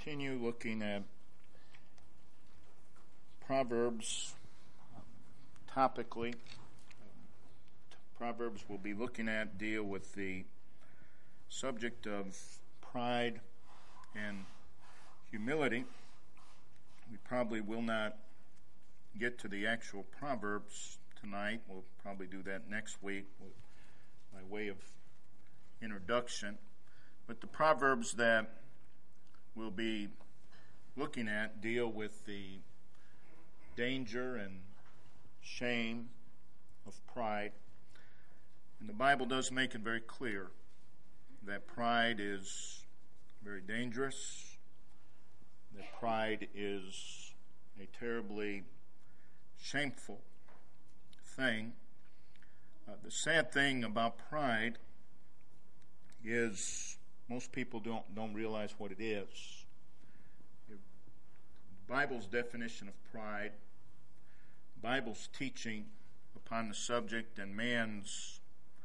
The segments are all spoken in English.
continue looking at Proverbs topically. Proverbs we'll be looking at deal with the subject of pride and humility. We probably will not get to the actual Proverbs tonight. We'll probably do that next week by way of introduction. But the Proverbs that we'll be looking at deal with the danger and shame of pride. And the Bible does make it very clear that pride is very dangerous, that pride is a terribly shameful thing. The sad thing about pride is most people don't realize what it is. The Bible's definition of pride, the Bible's teaching upon the subject, and man's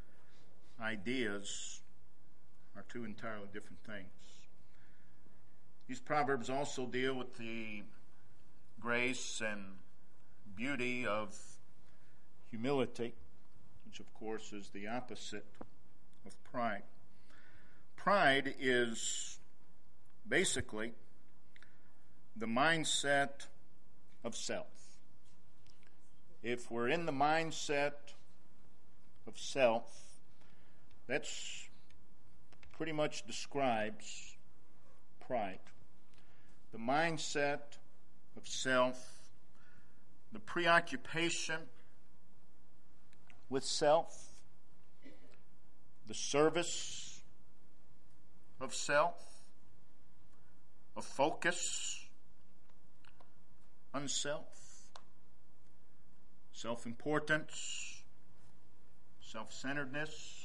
ideas are two entirely different things. These Proverbs also deal with the grace and beauty of humility, which of course is the opposite of pride. Pride is basically the mindset of self. If we're in the mindset of self, that's pretty much describes pride. The mindset of self, the preoccupation with self, the service of self, a focus on self, self-importance, self-centeredness,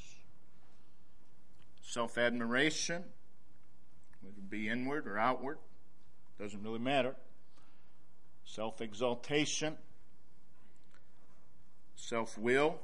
self-admiration, whether it be inward or outward, doesn't really matter, self-exaltation, self-will,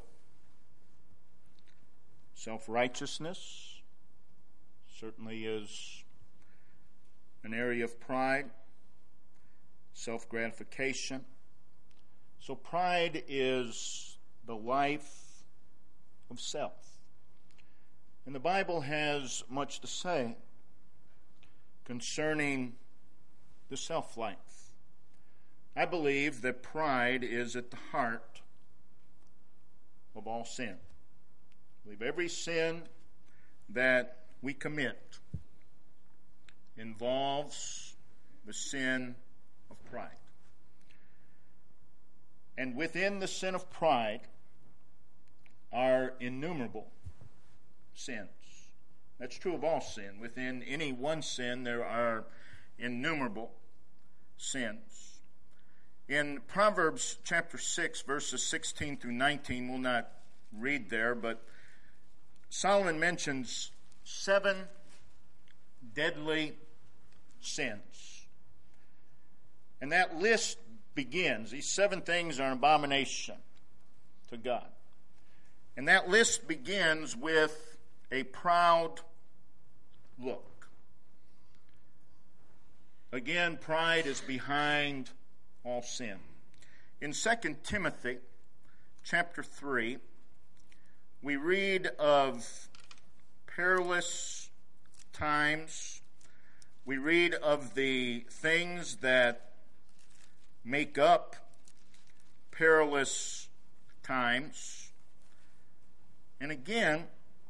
self-righteousness, certainly is an area of pride, self-gratification. So pride is the life of self. And the Bible has much to say concerning the self-life. I believe that pride is at the heart of all sin. I believe every sin that we commit involves the sin of pride. And within the sin of pride are innumerable sins. That's true of all sin. Within any one sin, there are innumerable sins. In Proverbs chapter 6, verses 16 through 19, we'll not read there, but Solomon mentions 7 deadly sins. And that list begins. These 7 things are an abomination to God. And that list begins with a proud look. Again, pride is behind all sin. In 2 Timothy chapter 3, we read of perilous times. We read of the things that make up perilous times. And again,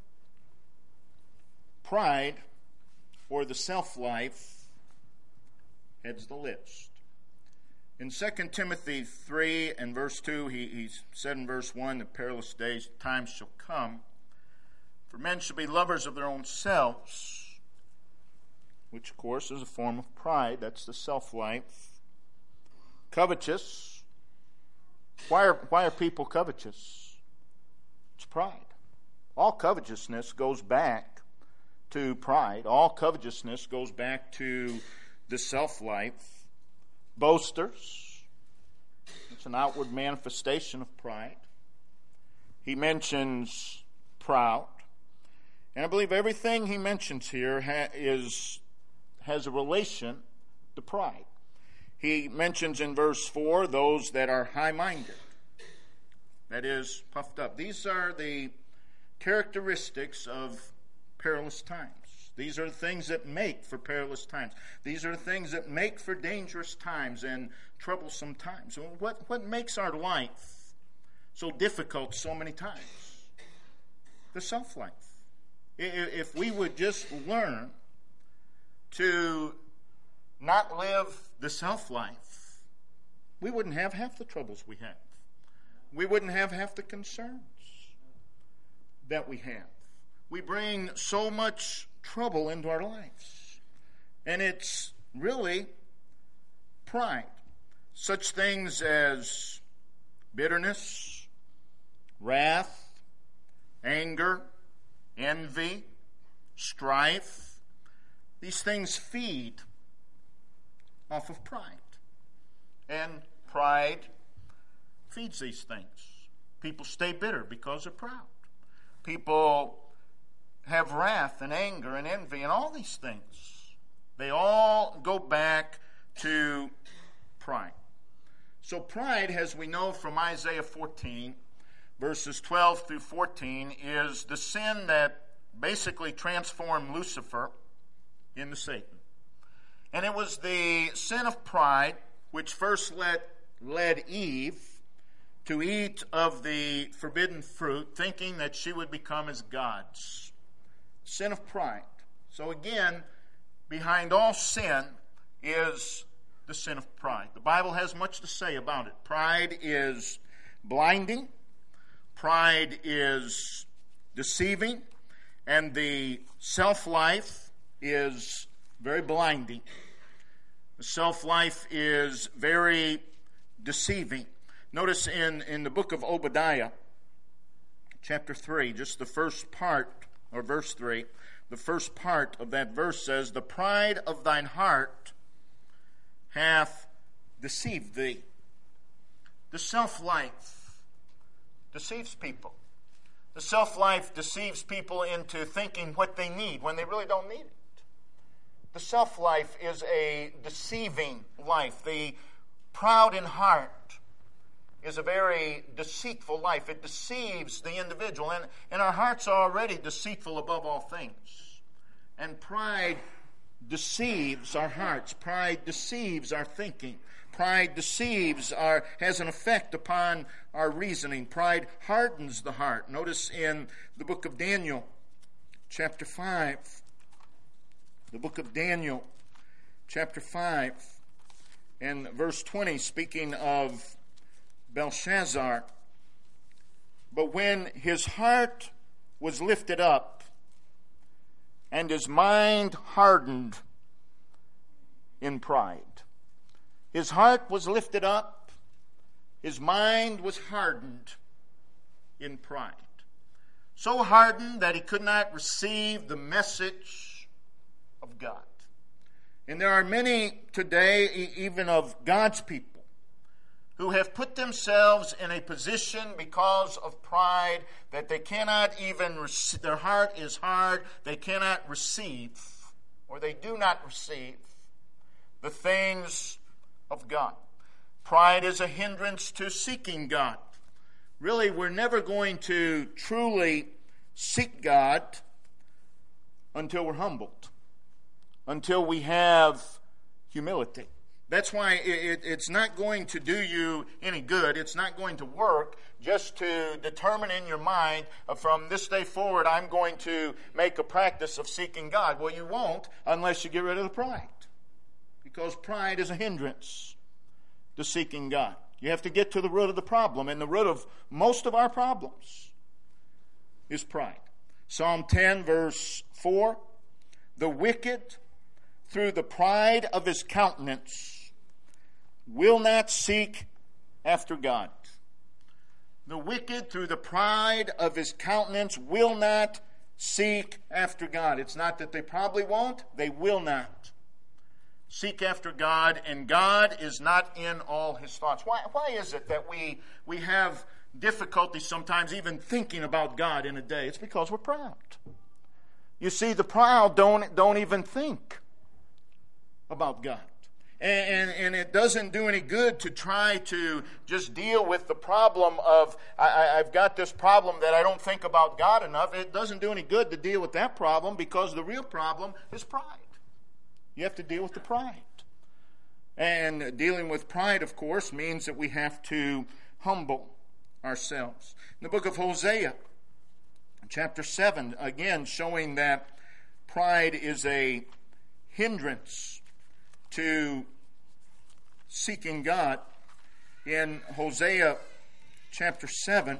pride, or the self-life, heads the list. In 2 Timothy 3 and verse 2, he said in verse 1, the perilous days, times shall come, for men shall be lovers of their own selves, which of course is a form of pride. That's the self-life. Covetous. Why are people covetous? It's pride. All covetousness goes back to pride. All covetousness goes back to the self-life. Boasters. It's an outward manifestation of pride. He mentions proud. And I believe everything he mentions here has a relation to pride. He mentions in verse 4 those that are high-minded, that is, puffed up. These are the characteristics of perilous times. These are the things that make for perilous times. These are the things that make for dangerous times and troublesome times. What makes our life so difficult so many times? The self-life. If we would just learn to not live the self-life, we wouldn't have half the troubles we have. We wouldn't have half the concerns that we have. We bring so much trouble into our lives. And it's really pride. Such things as bitterness, wrath, anger, envy, strife. These things feed off of pride. And pride feeds these things. People stay bitter because they're proud. People have wrath and anger and envy and all these things. They all go back to pride. So pride, as we know from Isaiah 14, verses 12 through 14, is the sin that basically transformed Lucifer into Satan. And it was the sin of pride which first led Eve to eat of the forbidden fruit, thinking that she would become as gods. Sin of pride. So again, behind all sin is the sin of pride. The Bible has much to say about it. Pride is blinding. Pride is deceiving. And the self-life is very blinding. The self-life is very deceiving. Notice in the book of Obadiah, chapter 3, just the first part, or verse 3, the first part of that verse says, "The pride of thine heart hath deceived thee." The self-life deceives people. The self-life deceives people into thinking what they need when they really don't need it. The self-life is a deceiving life. The proud in heart is a very deceitful life. It deceives the individual. And our hearts are already deceitful above all things. And pride deceives our hearts. Pride deceives our thinking. Pride has an effect upon our reasoning. Pride hardens the heart. Notice in the book of Daniel, chapter 5. The book of Daniel, chapter 5, and verse 20, speaking of Belshazzar. "But when his heart was lifted up, and his mind hardened in pride." His heart was lifted up, his mind was hardened in pride. So hardened that he could not receive the message of God. And there are many today, even of God's people, who have put themselves in a position because of pride that they cannot even, their heart is hard, they cannot receive, or they do not receive the things of God. Pride is a hindrance to seeking God. Really, we're never going to truly seek God until we're humbled, until we have humility. That's why it's not going to do you any good. It's not going to work just to determine in your mind, from this day forward, I'm going to make a practice of seeking God. Well, you won't unless you get rid of the pride. Because pride is a hindrance to seeking God. You have to get to the root of the problem. And the root of most of our problems is pride. Psalm 10, verse 4. "The wicked, through the pride of his countenance, will not seek after God." The wicked, through the pride of his countenance, will not seek after God. It's not that they probably won't, they will not seek after God, and God is not in all his thoughts. Why is it that we have difficulty sometimes even thinking about God in a day? It's because we're proud. You see, the proud don't even think about God. And it doesn't do any good to try to just deal with the problem of, I've got this problem that I don't think about God enough. It doesn't do any good to deal with that problem, because the real problem is pride. You have to deal with the pride. And dealing with pride, of course, means that we have to humble ourselves. In the book of Hosea, chapter 7, again showing that pride is a hindrance to seeking God. In Hosea chapter 7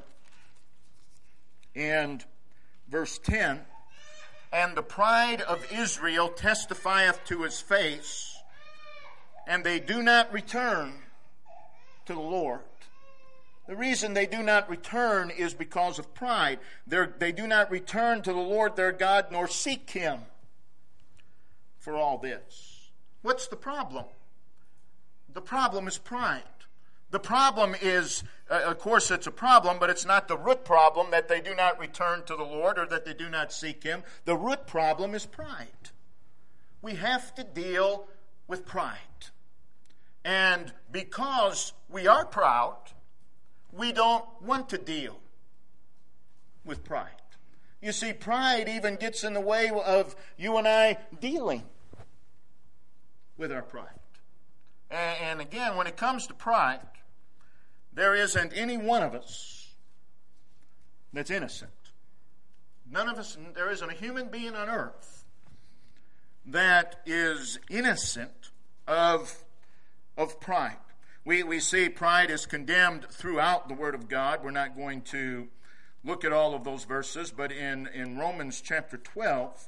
and verse 10, "And the pride of Israel testifieth to his face, and they do not return to the Lord." The reason they do not return is because of pride. They do not return to the Lord their God, nor seek him for all this. What's the problem? The problem is pride. The problem is, of course it's a problem, but it's not the root problem that they do not return to the Lord or that they do not seek him. The root problem is pride. We have to deal with pride. And because we are proud, we don't want to deal with pride. You see, pride even gets in the way of you and I dealing with our pride. And again, when it comes to pride, there isn't any one of us that's innocent. None of us, there isn't a human being on earth that is innocent of pride. We see pride is condemned throughout the Word of God. We're not going to look at all of those verses, but in Romans chapter 12,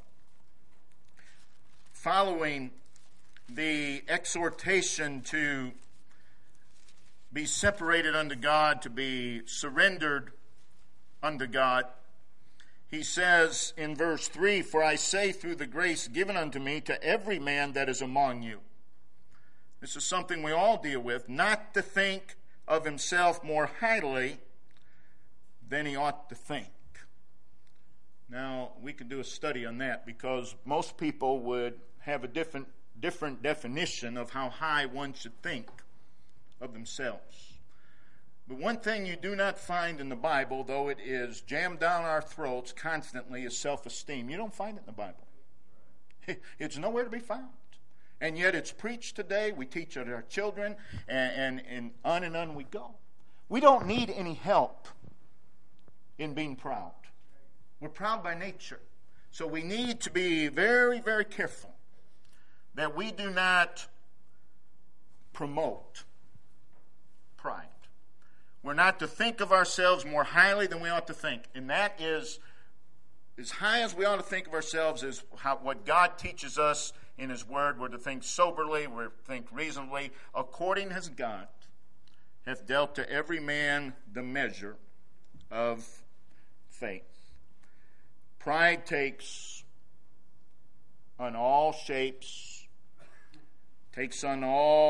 following the exhortation to be separated unto God, to be surrendered unto God, he says in verse 3, "For I say through the grace given unto me to every man that is among you." This is something we all deal with, not to think of himself more highly than he ought to think. Now, we could do a study on that, because most people would have a different definition of how high one should think of themselves. But one thing you do not find in the Bible, though it is jammed down our throats constantly, is self-esteem. You don't find it in the Bible. It's nowhere to be found. And yet it's preached today. We teach it to our children, and on we go. We don't need any help in being proud. We're proud by nature. So we need to be very, very careful that we do not promote pride. We're not to think of ourselves more highly than we ought to think. And that is, as high as we ought to think of ourselves, is what God teaches us in his word. We're to think soberly, we're to think reasonably, according as God hath dealt to every man the measure of faith. Pride takes on all shapes, takes on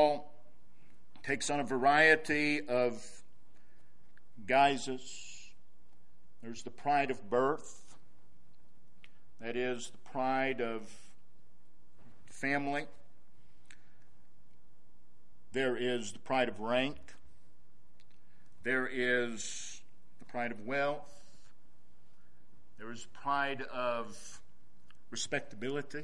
a variety of guises. There's the pride of birth. That is the pride of family. There is the pride of rank. There is the pride of wealth. There is pride of respectability.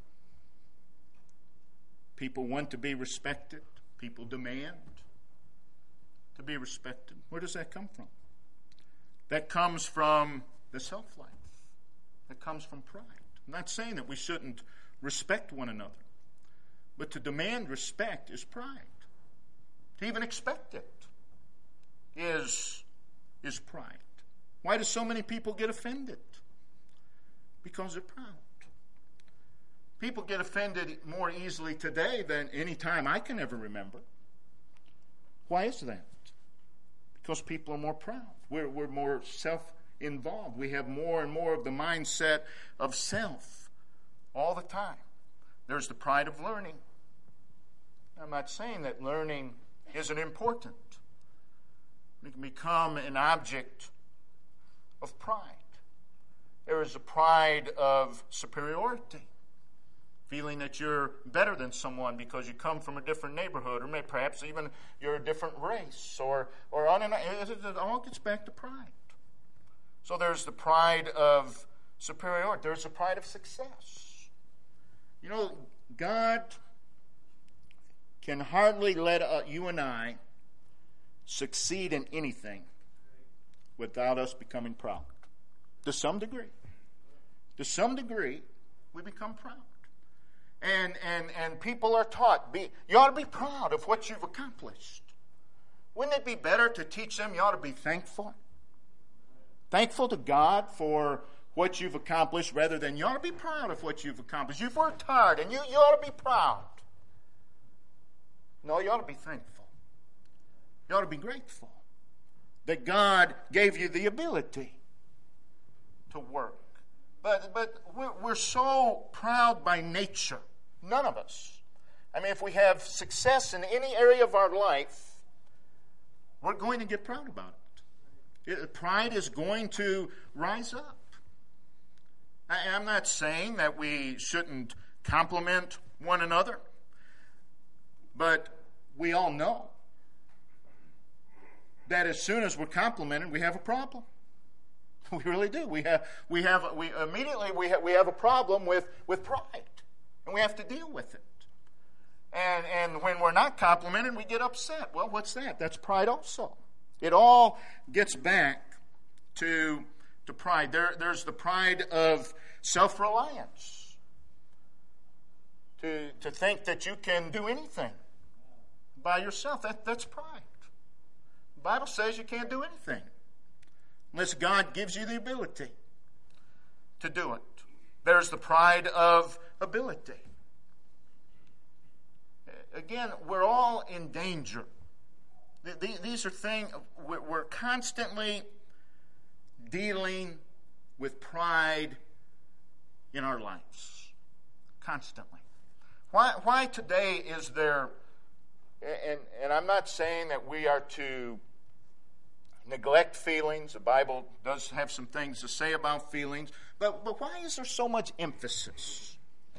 People want to be respected. People demand to be respected. Where does that come from? That comes from the self-life. That comes from pride. I'm not saying that we shouldn't respect one another, but to demand respect is pride. To even expect it is pride. Why do so many people get offended? Because they're proud. People get offended more easily today than any time I can ever remember. Why is that? Because people are more proud. We're more self-involved. We have more and more of the mindset of self all the time. There's the pride of learning. I'm not saying that learning isn't important. It can become an object of pride. There is a pride of superiority. feeling that you're better than someone because you come from a different neighborhood, or maybe perhaps even you're a different race, or on and on. It all gets back to pride. So there's the pride of superiority. There's the pride of success. You know, God can hardly let you and I succeed in anything without us becoming proud. To some degree. To some degree, we become proud. And people are taught, you ought to be proud of what you've accomplished. Wouldn't it be better to teach them you ought to be thankful? Thankful to God for what you've accomplished rather than you ought to be proud of what you've accomplished. You've worked hard and you ought to be proud. No, you ought to be thankful. You ought to be grateful that God gave you the ability to work. But we're so proud by nature. None of us. I mean, if we have success in any area of our life, we're going to get proud about it. Pride is going to rise up. I'm not saying that we shouldn't compliment one another, but we all know that as soon as we're complimented, we have a problem. We really do. We immediately have a problem with pride, and we have to deal with it. And when we're not complimented, we get upset. Well, what's that? That's pride also. It all gets back to pride. There's the pride of self-reliance. To think that you can do anything by yourself. That's pride. The Bible says you can't do anything unless God gives you the ability to do it. There's the pride of ability. Again, we're all in danger. These are things, we're constantly dealing with pride in our lives. Constantly. Why today is there, and I'm not saying that we are to neglect feelings. The Bible does have some things to say about feelings, but why is there so much emphasis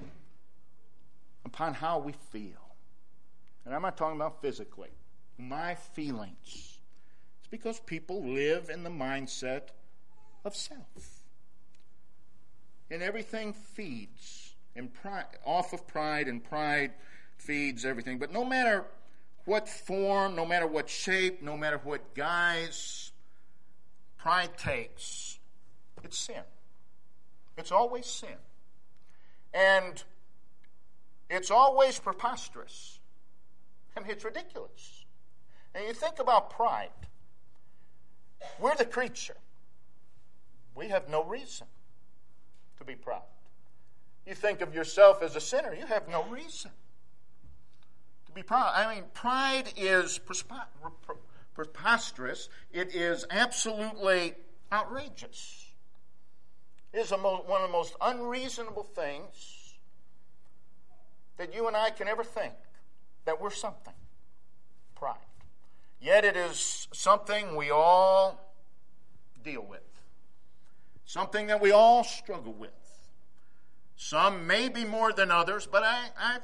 upon how we feel? And I'm not talking about physically. My feelings. It's because people live in the mindset of self. And everything feeds off of pride, and pride feeds everything. But no matter what form, no matter what shape, no matter what guise pride takes, it's sin. It's always sin. And it's always preposterous. I mean, it's ridiculous. And you think about pride. We're the creature. We have no reason to be proud. You think of yourself as a sinner, you have no reason to be proud. I mean, pride is preposterous. It is absolutely outrageous. It is one of the most unreasonable things that you and I can ever think, that we're something. Pride. Yet it is something we all deal with. Something that we all struggle with. Some maybe more than others, but I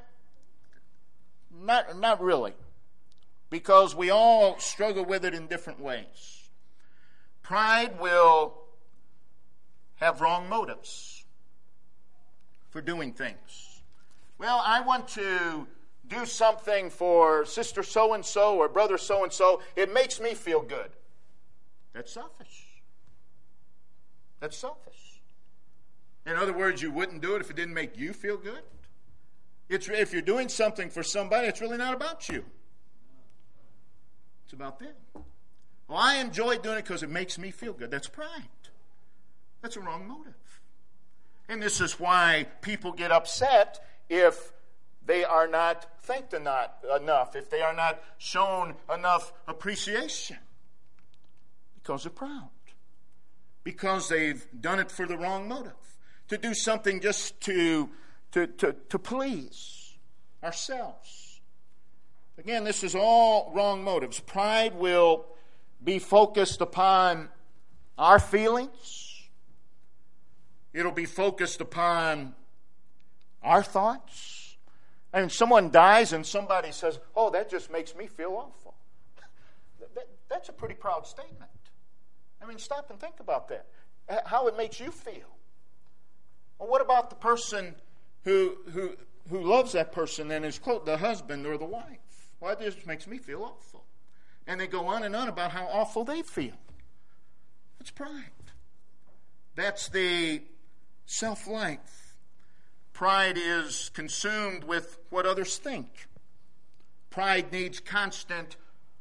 not really. Because we all struggle with it in different ways. Pride will have wrong motives for doing things. Well, I want to do something for sister so-and-so or brother so-and-so. It makes me feel good. That's selfish. That's selfish. In other words, you wouldn't do it if it didn't make you feel good. If you're doing something for somebody, it's really not about you. It's about them. Well, I enjoy doing it because it makes me feel good. That's pride. That's a wrong motive. And this is why people get upset if they are not thanked enough, if they are not shown enough appreciation. Because they're proud. Because they've done it for the wrong motive. To do something just to please ourselves. Again, this is all wrong motives. Pride will be focused upon our feelings. It'll be focused upon our thoughts. I mean, someone dies and somebody says, oh, that just makes me feel awful. That's a pretty proud statement. I mean, stop and think about that. How it makes you feel. Well, what about the person who loves that person and is close, the husband or the wife? Well, that just makes me feel awful. And they go on and on about how awful they feel. That's pride. That's the self-life. Pride is consumed with what others think. Pride needs constant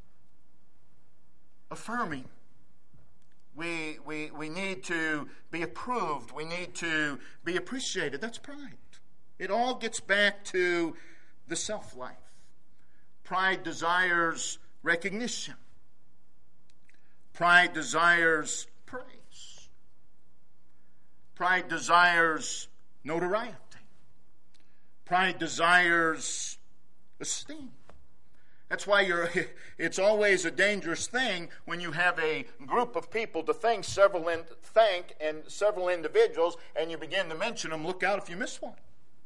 affirming. We need to be approved. We need to be appreciated. That's pride. It all gets back to the self-life. Pride desires recognition. Pride desires praise. Pride desires notoriety. Pride desires esteem. That's why it's always a dangerous thing when you have a group of people to thank several individuals, and you begin to mention them. Look out if you miss one.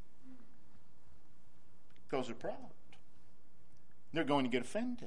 Because they're proud. They're going to get offended.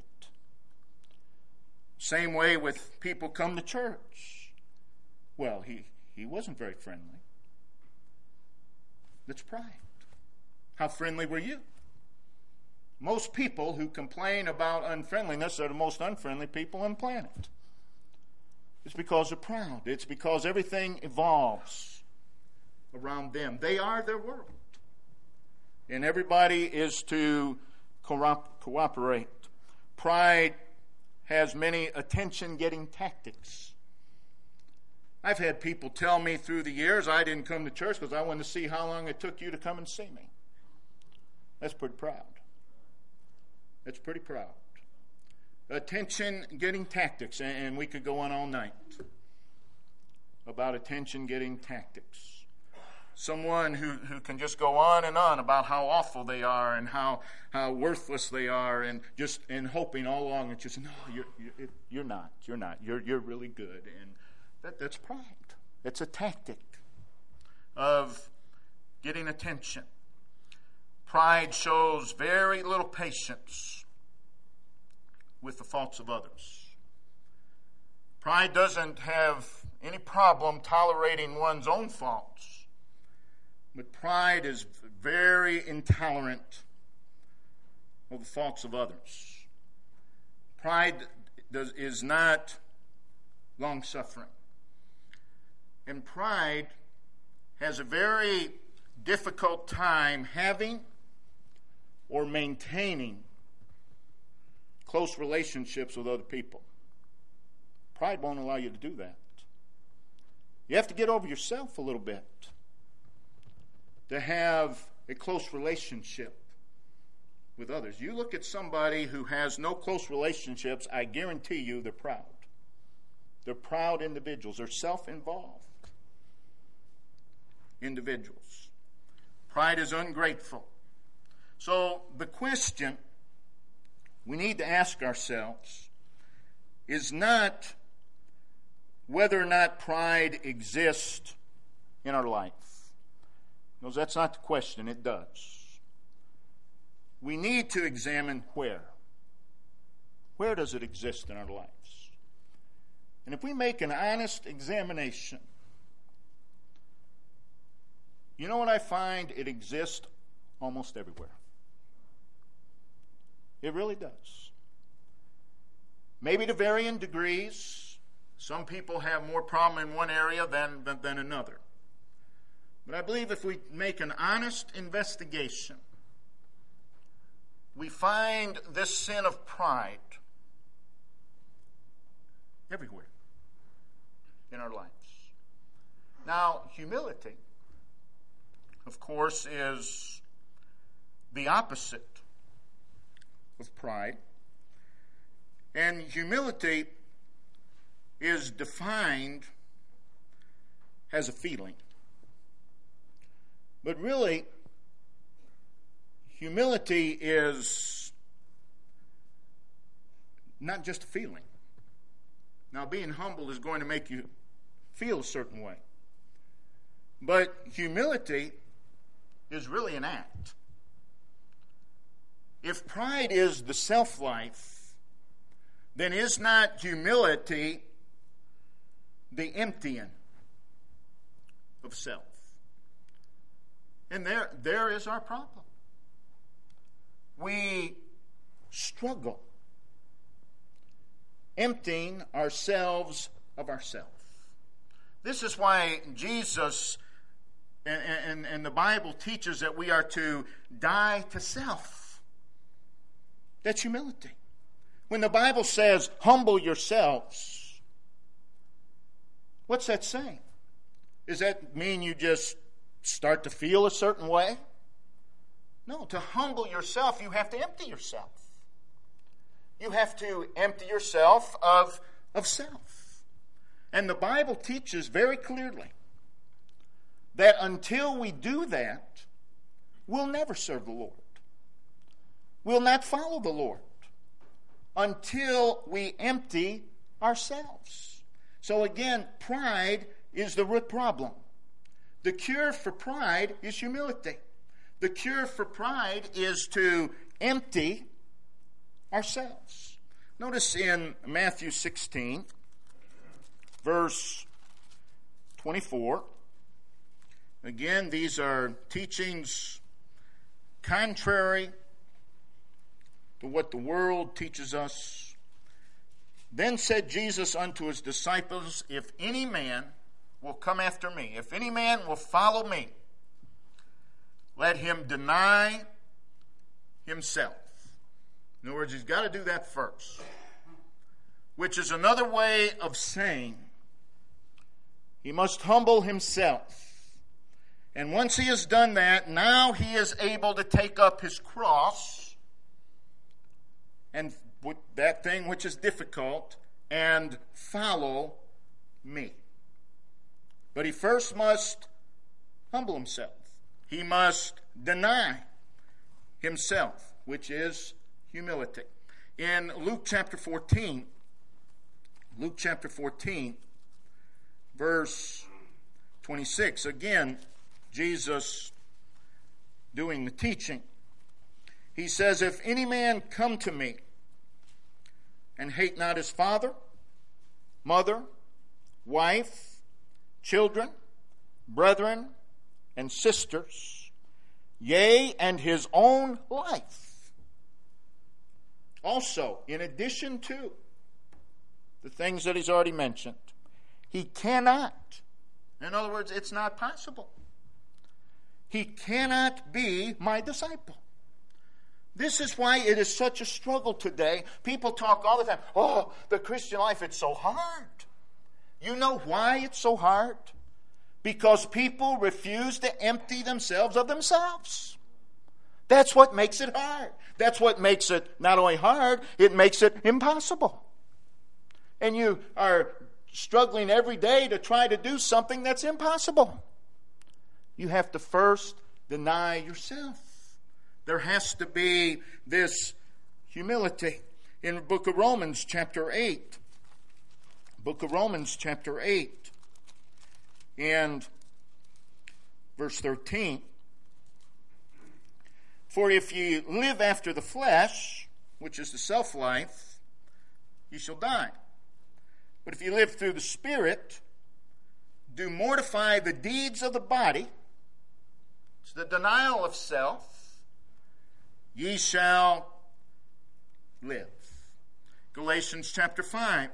Same way with people come to church. Well, he wasn't very friendly. That's pride. How friendly were you? Most people who complain about unfriendliness are the most unfriendly people on the planet. It's because they're proud. It's because everything evolves around them. They are their world. And everybody is to cooperate. Pride has many attention-getting tactics. I've had people tell me through the years, I didn't come to church because I wanted to see how long it took you to come and see me. That's pretty proud. That's pretty proud. Attention-getting tactics, and we could go on all night about attention-getting tactics. Someone who can just go on and on about how awful they are and how worthless they are, and just hoping all along that just, no, you're not. You're really good, and that's pride. It's a tactic of getting attention. Pride shows very little patience with the faults of others. Pride doesn't have any problem tolerating one's own faults, but pride is very intolerant of the faults of others. Pride is not long-suffering. And pride has a very difficult time having or maintaining close relationships with other people. Pride won't allow you to do that. You have to get over yourself a little bit to have a close relationship with others. You look at somebody who has no close relationships, I guarantee you they're proud. They're proud individuals. They're self-involved individuals. Pride is ungrateful. So the question we need to ask ourselves is not whether or not pride exists in our life. No, that's not the question. It does. We need to examine where. Where does it exist in our lives? And if we make an honest examination, you know what I find? It exists almost everywhere. It really does. Maybe to varying degrees. Some people have more problem in one area than another. But I believe if we make an honest investigation, we find this sin of pride everywhere in our lives. Now, humility, of course, is the opposite of pride. And humility is defined as a feeling. But really, humility is not just a feeling. Now, being humble is going to make you feel a certain way. But humility is really an act. If pride is the self-life, then is not humility the emptying of self? And there is our problem. We struggle emptying ourselves of ourselves. This is why Jesus and the Bible teaches that we are to die to self. That's humility. When the Bible says, humble yourselves, what's that saying? Does that mean you just start to feel a certain way? No, to humble yourself, you have to empty yourself. You have to empty yourself of self. And the Bible teaches very clearly that until we do that, we'll never serve the Lord. We'll not follow the Lord until we empty ourselves. So again, pride is the root problem. The cure for pride is humility. The cure for pride is to empty ourselves. Notice in Matthew 16, verse 24. Again, these are teachings contrary to what the world teaches us. Then said Jesus unto his disciples, if any man will come after me, if any man will follow me, let him deny himself. In other words, he's got to do that first. Which is another way of saying he must humble himself. And once he has done that, now he is able to take up his cross and with that thing which is difficult and follow me. But he first must humble himself. He must deny himself, which is humility. In Luke chapter 14, verse 26, again, Jesus doing the teaching. He says, if any man come to me and hate not his father, mother, wife, children, brethren, and sisters, yea, and his own life. Also, in addition to the things that he's already mentioned, he cannot, in other words, it's not possible. He cannot be my disciple. This is why it is such a struggle today. People talk all the time, oh, the Christian life, it's so hard. You know why it's so hard? Because people refuse to empty themselves of themselves. That's what makes it hard. That's what makes it not only hard, it makes it impossible. And you are struggling every day to try to do something that's impossible. You have to first deny yourself. There has to be this humility. In the book of Romans chapter 8, and verse 13, for if ye live after the flesh, which is the self-life, ye shall die. But if you live through the Spirit, do mortify the deeds of the body, it's the denial of self, ye shall live. Galatians chapter 5,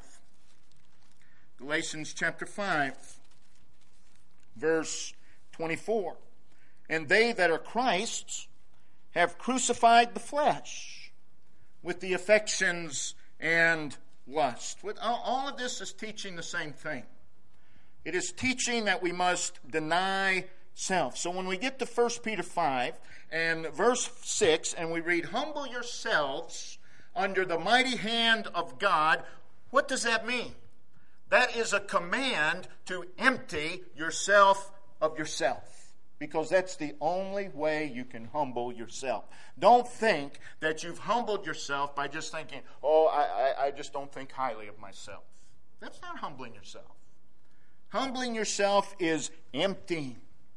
verse 24. And they that are Christ's have crucified the flesh with the affections and lust. All of this is teaching the same thing. It is teaching that we must deny self. So when we get to 1 Peter 5 and verse 6, and we read, humble yourselves under the mighty hand of God, what does that mean? That is a command to empty yourself of yourself, because that's the only way you can humble yourself. Don't think that you've humbled yourself by just thinking, oh, I just don't think highly of myself. That's not humbling yourself. Humbling yourself is emptying.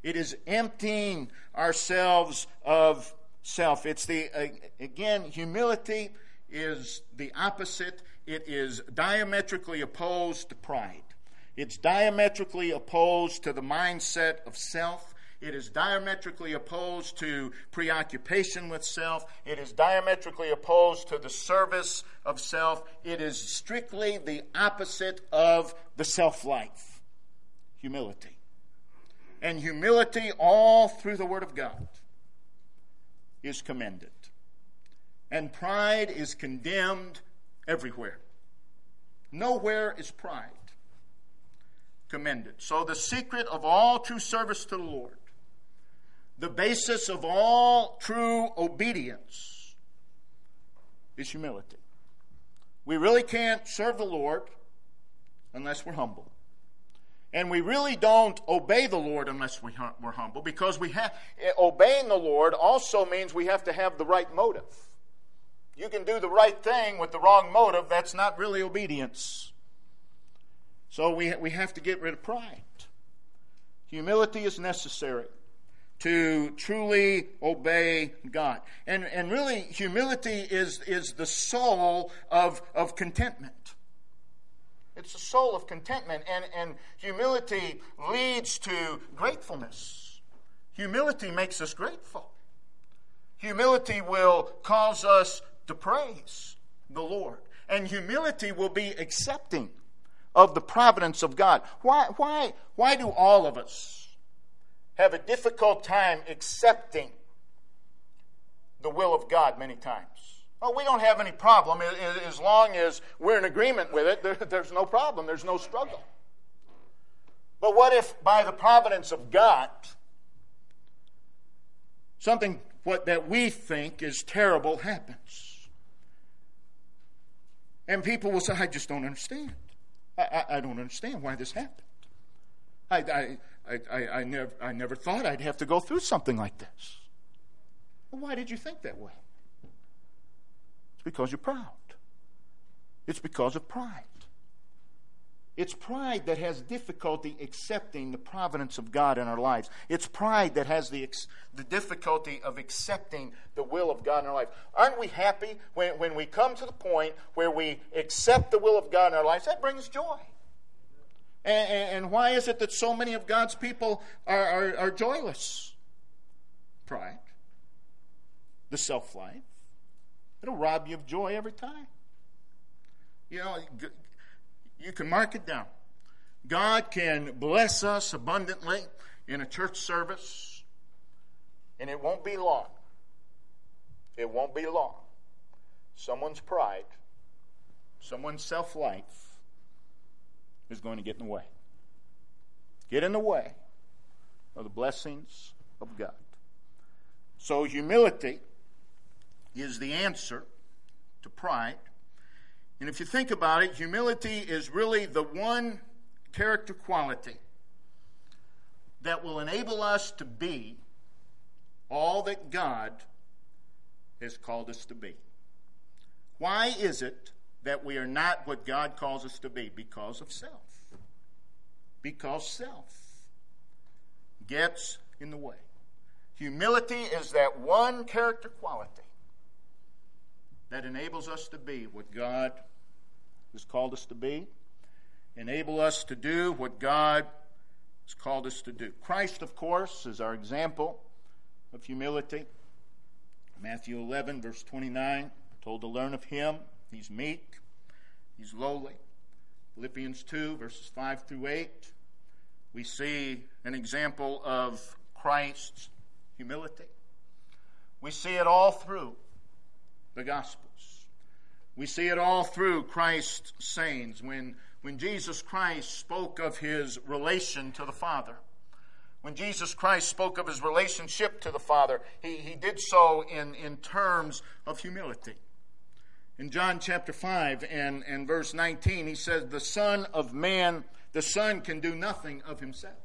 It is emptying ourselves of self. It's again, humility is the opposite. It is diametrically opposed to pride. It's diametrically opposed to the mindset of self. It is diametrically opposed to preoccupation with self. It is diametrically opposed to the service of self. It is strictly the opposite of the self-life. Humility. And humility all through the Word of God is commended. And pride is condemned everywhere. Nowhere is pride commended. So the secret of all true service to the Lord, the basis of all true obedience, is humility. We really can't serve the Lord unless we're humble. And we really don't obey the Lord unless we're humble, because obeying the Lord also means we have to have the right motive. You can do the right thing with the wrong motive. That's not really obedience. So we have to get rid of pride. Humility is necessary to truly obey God. And really, humility is the soul of contentment. It's the soul of contentment. And humility leads to gratefulness. Humility makes us grateful. Humility will cause us to praise the Lord. And humility will be accepting of the providence of God. Why do all of us have a difficult time accepting the will of God many times? Well, we don't have any problem. As long as we're in agreement with it, there's no problem. There's no struggle. But what if by the providence of God, something that we think is terrible happens? And people will say, I just don't understand. I don't understand why this happened. I never thought I'd have to go through something like this. Well, why did you think that way? It's because you're proud. It's because of pride. It's pride that has difficulty accepting the providence of God in our lives. It's pride that has the difficulty of accepting the will of God in our life. Aren't we happy when we come to the point where we accept the will of God in our lives? That brings joy. And why is it that so many of God's people are joyless? Pride. The self-life. It'll rob you of joy every time. You know, you can mark it down. God can bless us abundantly in a church service, and it won't be long. It won't be long. Someone's pride, someone's self-life is going to get in the way. Get in the way of the blessings of God. So humility is the answer to pride. And if you think about it, humility is really the one character quality that will enable us to be all that God has called us to be. Why is it that we are not what God calls us to be? Because of self. Because self gets in the way. Humility is that one character quality that enables us to be what God has called us to be, enable us to do what God has called us to do. Christ, of course, is our example of humility. Matthew 11, verse 29, told to learn of him. He's meek, he's lowly. Philippians 2, verses 5 through 8, we see an example of Christ's humility. We see it all through the Gospels. We see it all through Christ's sayings. When Jesus Christ spoke of his relation to the Father, when Jesus Christ spoke of his relationship to the Father, he did so in terms of humility. In John chapter 5 and verse 19, he says, the Son can do nothing of himself.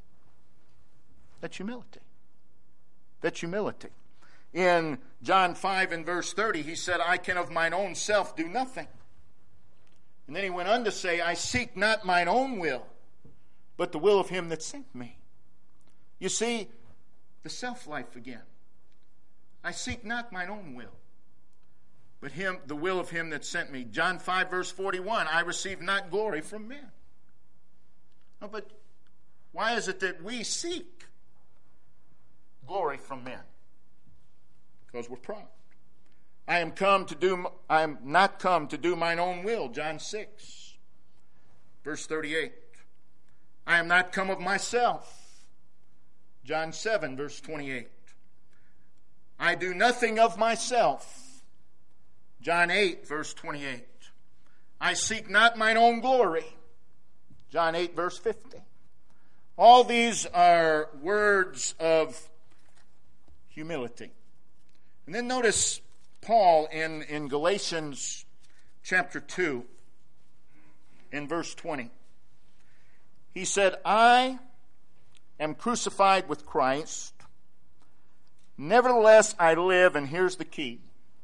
That's humility. That's humility. In John 5 and verse 30, he said, I can of mine own self do nothing. And then he went on to say, I seek not mine own will, but the will of him that sent me. You see, the self-life again. I seek not mine own will, but the will of him that sent me. John 5, verse 41, I receive not glory from men. No, but why is it that we seek glory from men? Because we're proud. I am not come to do mine own will. John 6, verse 38. I am not come of myself. John 7, verse 28. I do nothing of myself. John 8, verse 28. I seek not mine own glory. John 8, verse 50. All these are words of humility. And then notice Paul in Galatians chapter 2, in verse 20. He said, I am crucified with Christ. Nevertheless I live, and here's the key,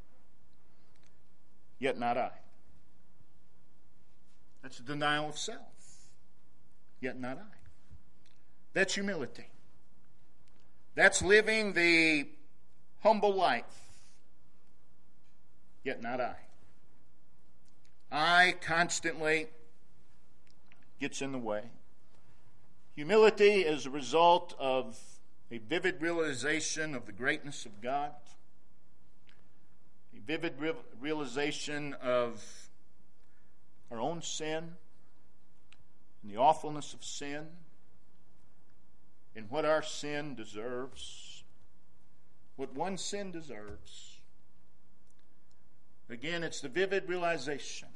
yet not I. That's a denial of self. Yet not I. That's humility. That's living the humble life. Yet not I. I constantly gets in the way. Humility is a result of a vivid realization of the greatness of God, a vivid realization of our own sin and the awfulness of sin and what our sin deserves, what one sin deserves. Again, it's the vivid realization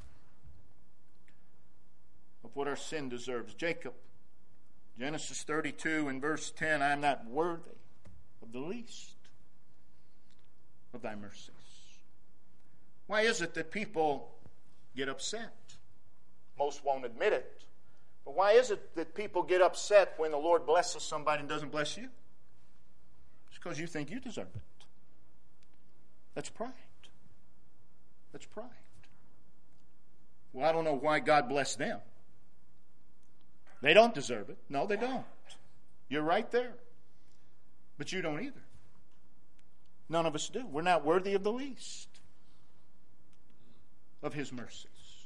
of what our sin deserves. Jacob, Genesis 32 and verse 10, I am not worthy of the least of thy mercies. Why is it that people get upset? Most won't admit it. But why is it that people get upset when the Lord blesses somebody and doesn't bless you? It's because you think you deserve it. That's pride. That's pride. Well, I don't know why God blessed them. They don't deserve it. No, they don't. You're right there. But you don't either. None of us do. We're not worthy of the least of his mercies.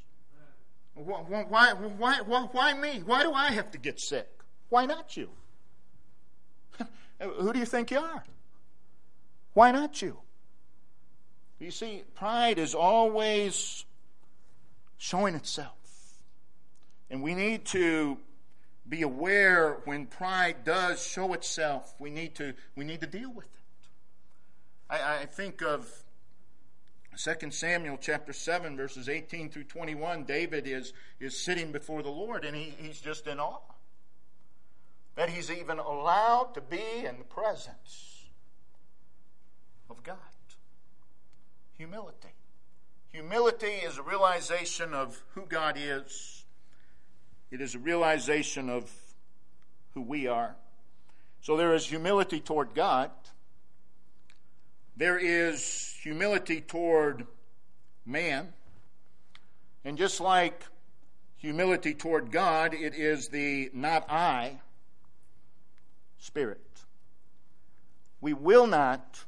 Why me? Why do I have to get sick? Why not you? Who do you think you are? Why not you? You see, pride is always showing itself. And we need to be aware when pride does show itself. We need to deal with it. I think of 2 Samuel chapter 7, verses 18 through 21. David is sitting before the Lord, and he's just in awe that he's even allowed to be in the presence of God. Humility. Humility is a realization of who God is. It is a realization of who we are. So there is humility toward God. There is humility toward man. And just like humility toward God, it is the not I spirit. We will not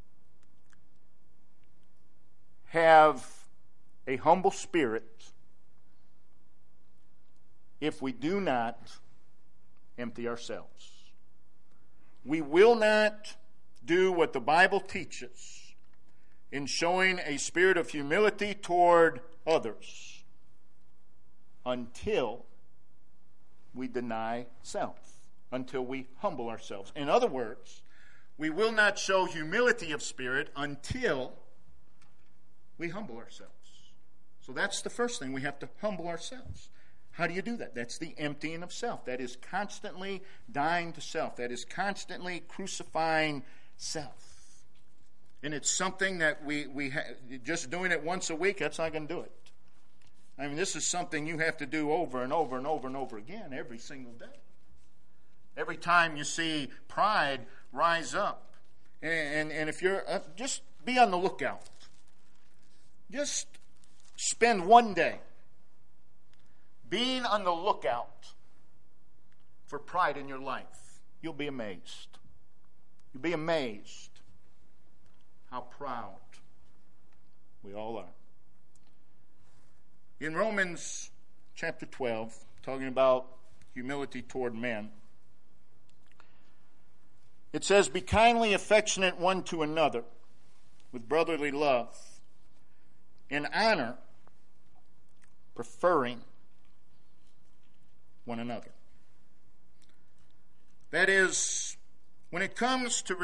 have a humble spirit if we do not empty ourselves. We will not do what the Bible teaches in showing a spirit of humility toward others until we deny self, until we humble ourselves. In other words, we will not show humility of spirit until we humble ourselves. So that's the first thing. We have to humble ourselves. How do you do that? That's the emptying of self. That is constantly dying to self. That is constantly crucifying self. And it's something that just doing it once a week, that's not going to do it. I mean, this is something you have to do over and over and over and over again every single day. Every time you see pride rise up. And if you're, just be on the lookout. Just spend one day being on the lookout for pride in your life. you'll be amazed. You'll be amazed how proud we all are. In Romans chapter 12, talking about humility toward men, it says, "Be kindly affectionate one to another with brotherly love, in honor, preferring one another." That is, when it comes to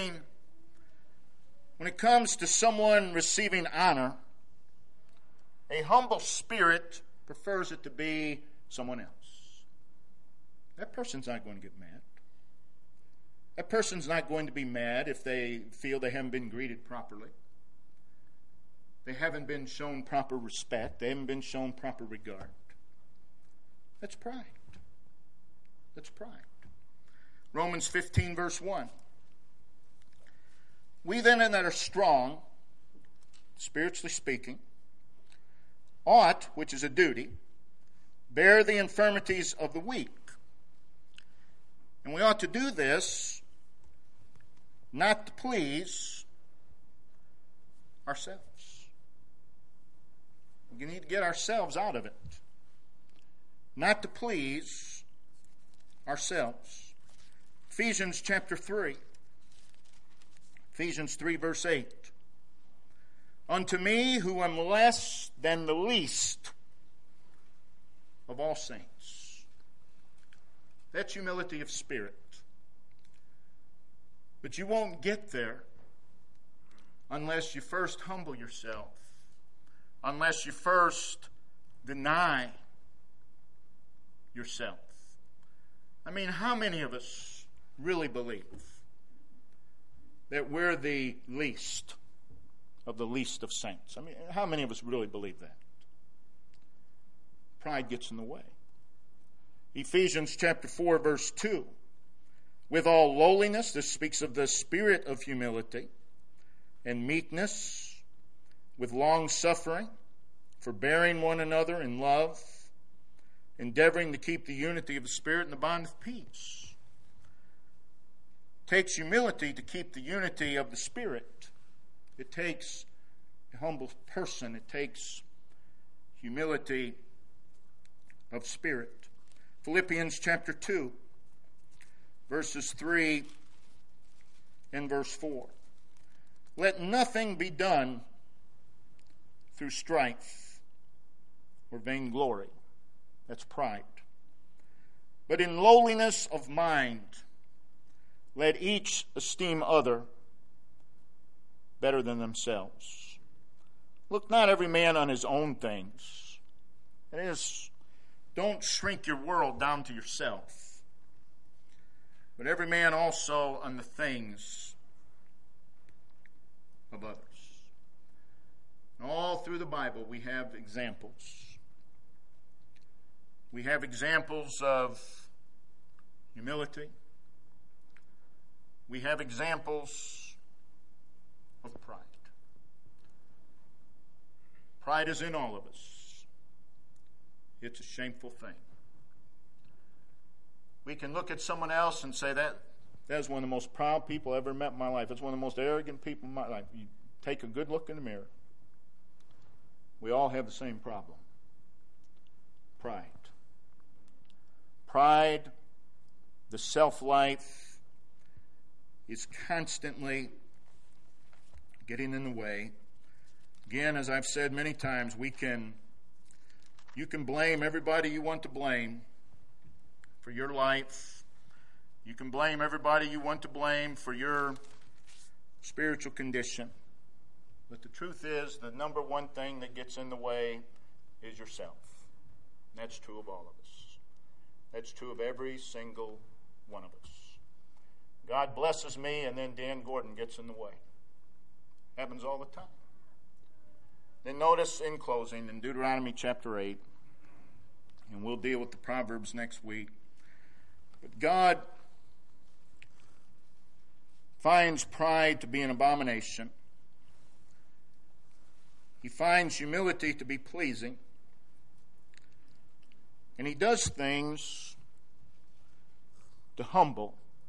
someone receiving honor, a humble spirit prefers it to be someone else. That person's not going to get mad. That person's not going to be mad if they feel they haven't been greeted properly. They haven't been shown proper respect. They haven't been shown proper regard. That's pride. That's pride. Romans 15, verse 1. "We then that are strong, spiritually speaking, ought," which is a duty, "bear the infirmities of the weak." And we ought to do this not to please ourselves. We need to get ourselves out of it. Not to please ourselves. Ephesians chapter 3. Ephesians 3, verse 8. "Unto me, who am less than the least of all saints." That's humility of spirit. But you won't get there unless you first humble yourself, unless you first deny yourself. I mean, how many of us really believe that we're the least of the least of saints? I mean, how many of us really believe that? Pride gets in the way. Ephesians chapter 4, verse 2. "With all lowliness," this speaks of the spirit of humility, "and meekness, with long suffering, forbearing one another in love, endeavoring to keep the unity of the Spirit in the bond of peace." It takes humility to keep the unity of the Spirit. It takes a humble person. It takes humility of spirit. Philippians chapter 2, verses 3 and verse 4. "Let nothing be done through strife or vainglory." That's pride. "But in lowliness of mind, let each esteem other better than themselves. Look not every man on his own things." That is, don't shrink your world down to yourself, but every man also on the things of others. And all through the Bible we have examples. We have examples of humility. We have examples of pride. Pride is in all of us. It's a shameful thing. We can look at someone else and say, that is one of the most proud people I ever met in my life. It's one of the most arrogant people in my life. You take a good look in the mirror. We all have the same problem. Pride. Pride, the self-life, is constantly getting in the way. Again, as I've said many times, you can blame everybody you want to blame for your life. You can blame everybody you want to blame for your spiritual condition. But the truth is, the number one thing that gets in the way is yourself. And that's true of all of us. That's true of every single one of us. God blesses me, and then Dan Gordon gets in the way. Happens all the time. Then notice in closing, in Deuteronomy chapter 8, and we'll deal with the Proverbs next week, but God finds pride to be an abomination. He finds humility to be pleasing. And he does things to humble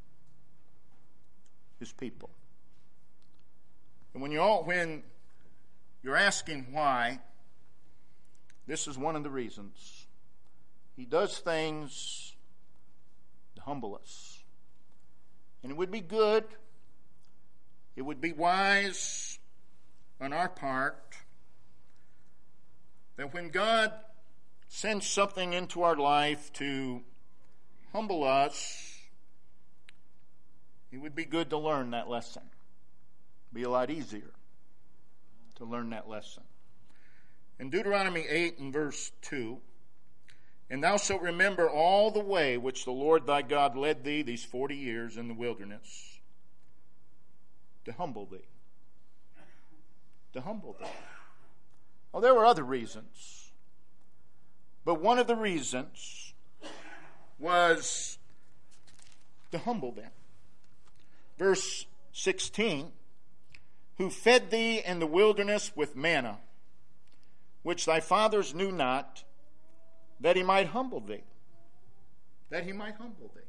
His people. And when you're asking why, this is one of the reasons. He does things to humble us. And it would be good, it would be wise on our part that when God sends something into our life to humble us, it would be good to learn that lesson. It'd be a lot easier to learn that lesson. In Deuteronomy 8 and verse 2, "And thou shalt remember all the way which the Lord thy God led thee these 40 years in the wilderness, to humble thee." To humble thee. Well, there were other reasons. But one of the reasons was to humble them. Verse 16, "Who fed thee in the wilderness with manna, which thy fathers knew not, that he might humble thee." That he might humble thee.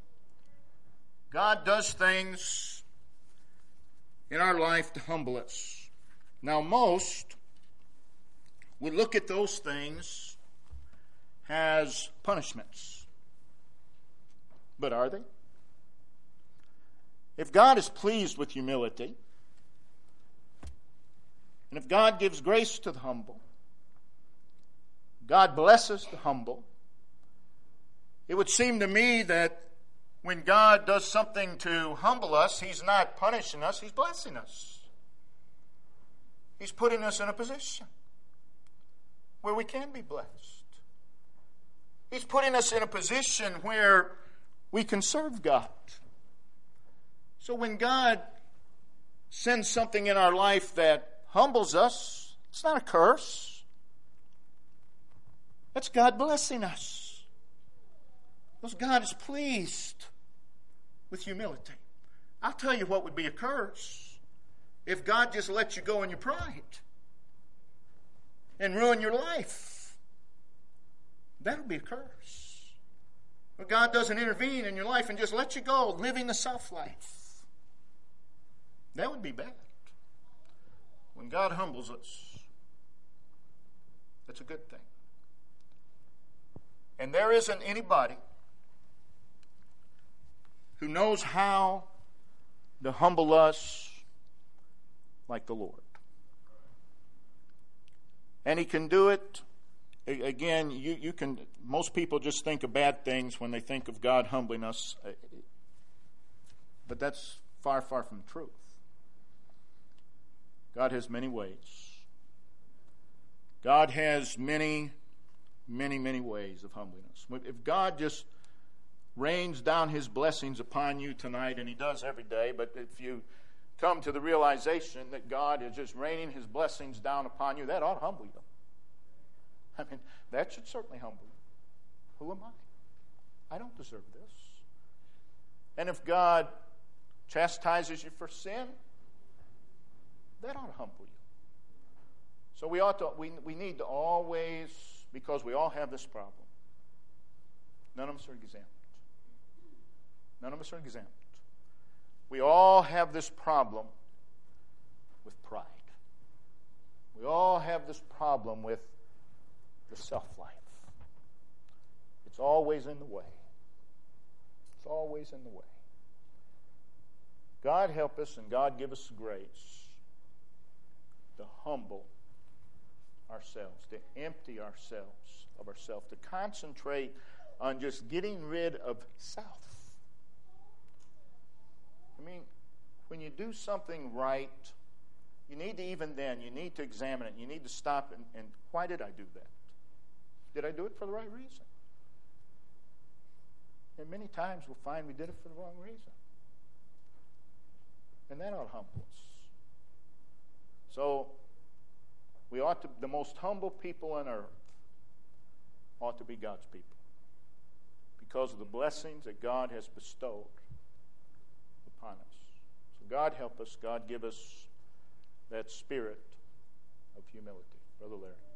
God does things in our life to humble us. Now, most would look at those things as punishments. But are they? If God is pleased with humility, and if God gives grace to the humble, God blesses the humble, it would seem to me that when God does something to humble us, He's not punishing us, He's blessing us. He's putting us in a position where we can be blessed. He's putting us in a position where we can serve God. So when God sends something in our life that humbles us, it's not a curse. That's God blessing us. Because God is pleased with humility. I'll tell you what would be a curse. If God just lets you go in your pride and ruin your life, that would be a curse. But God doesn't intervene in your life and just let you go living the self-life. That would be bad. When God humbles us, that's a good thing. And there isn't anybody who knows how to humble us like the Lord. And He can do it. Again, you can. Most people just think of bad things when they think of God humbling us. But that's far, far from the truth. God has many ways. God has many, many, many ways of humbling us. If God just rains down His blessings upon you tonight, and He does every day, but if you come to the realization that God is just raining His blessings down upon you, that ought to humble you. I mean, that should certainly humble you. Who am I? I don't deserve this. And if God chastises you for sin, that ought to humble you. So we need to always, because we all have this problem. None of us are exempt. None of us are exempt. We all have this problem with pride. We all have this problem with the self-life. It's always in the way. It's always in the way. God help us and God give us grace to humble ourselves, to empty ourselves of ourselves, to concentrate on just getting rid of self. I mean, when you do something right, you need to you need to examine it. You need to stop and why did I do that? Did I do it for the right reason? And many times we'll find we did it for the wrong reason. And that ought to humble us. So, the most humble people on earth ought to be God's people. Because of the blessings that God has bestowed upon us. So God help us. God give us that spirit of humility. Brother Larry.